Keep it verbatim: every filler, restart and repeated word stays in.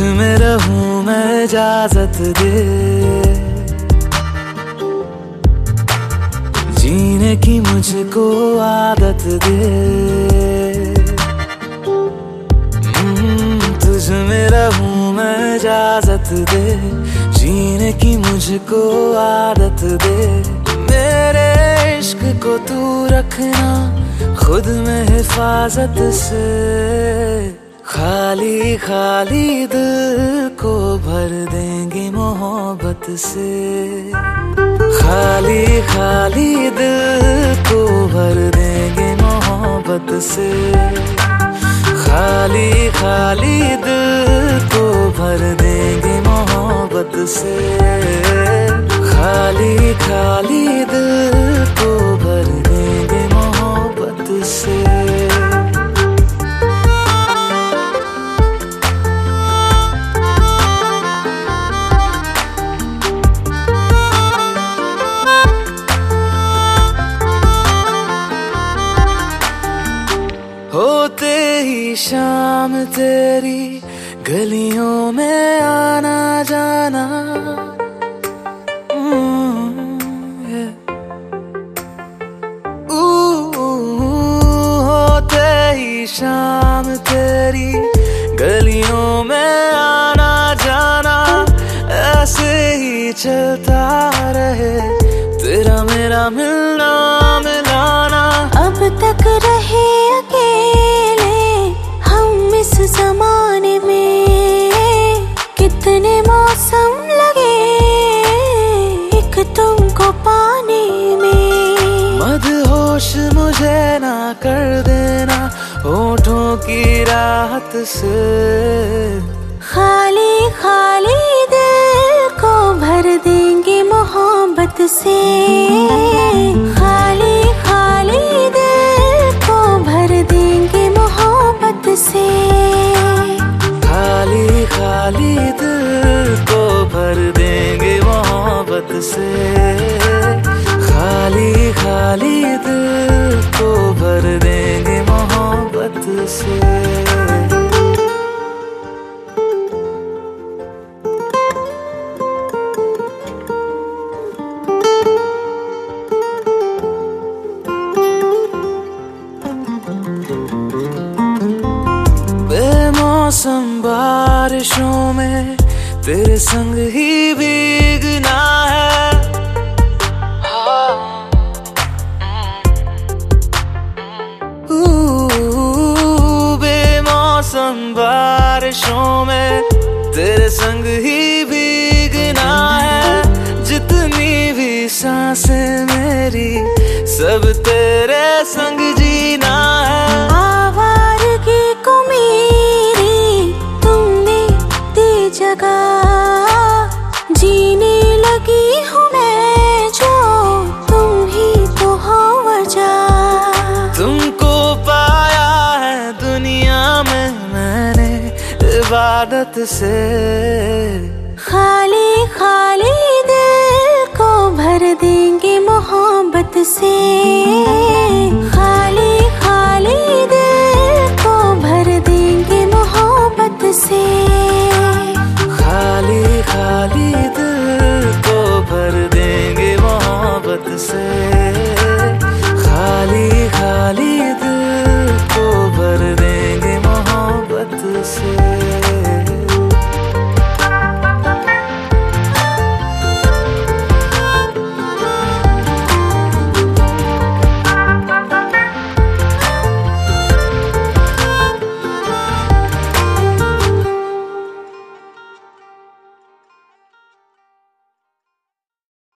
में रहूं मैं इजाजत दे, जीने की मुझको आदत दे। तुझ में रहूं मैं इजाजत दे, जीने की मुझको आदत दे। मेरे इश्क को तू रखना खुद में हिफाजत से, खाली खाली दिल को भर देंगे मोहब्बत से। खाली खाली दिल को भर देंगे मोहब्बत से। खाली खाली दिल को भर देंगे मोहब्बत से। खाली खाली दिल को भर देंगे मोहब्बत से। होते ही शाम तेरी गलियों में आना जाना, होते ही शाम तेरी गलियों में आना जाना। ऐसे ही चलता रहे तेरा मेरा मिलना मिलाना। अब तक रहे अकेले हम इस जमाने में, कितने मौसम लगे एक तुमको पाने में। मदहोश मुझे ना कर देना होठों की राहत से। खाली खाली दिल को भर देंगे मोहब्बत से। खाली खाली दिल को भर देंगे मोहब्बत से। खाली खाली दिल को भर देंगे मोहब्बत से। खाली खाली दिल को भर देंगे मोहब्बत से। बेमौसम बारिशों में तेरे संग ही भीगना है। बेमौसम बारिशों में तेरे संग ही भीगना है। जितनी भी सांसें मेरी सब तेरे संग जीना है। आवारगी को मेरी तुमने दी जगह, जीने लगी हूँ मैं जो तुम ही तो हो वजह। तुमको पाया है दुनिया में मैंने इबादत से। खाली खाली दिल को भर देंगे मोहब्बत से।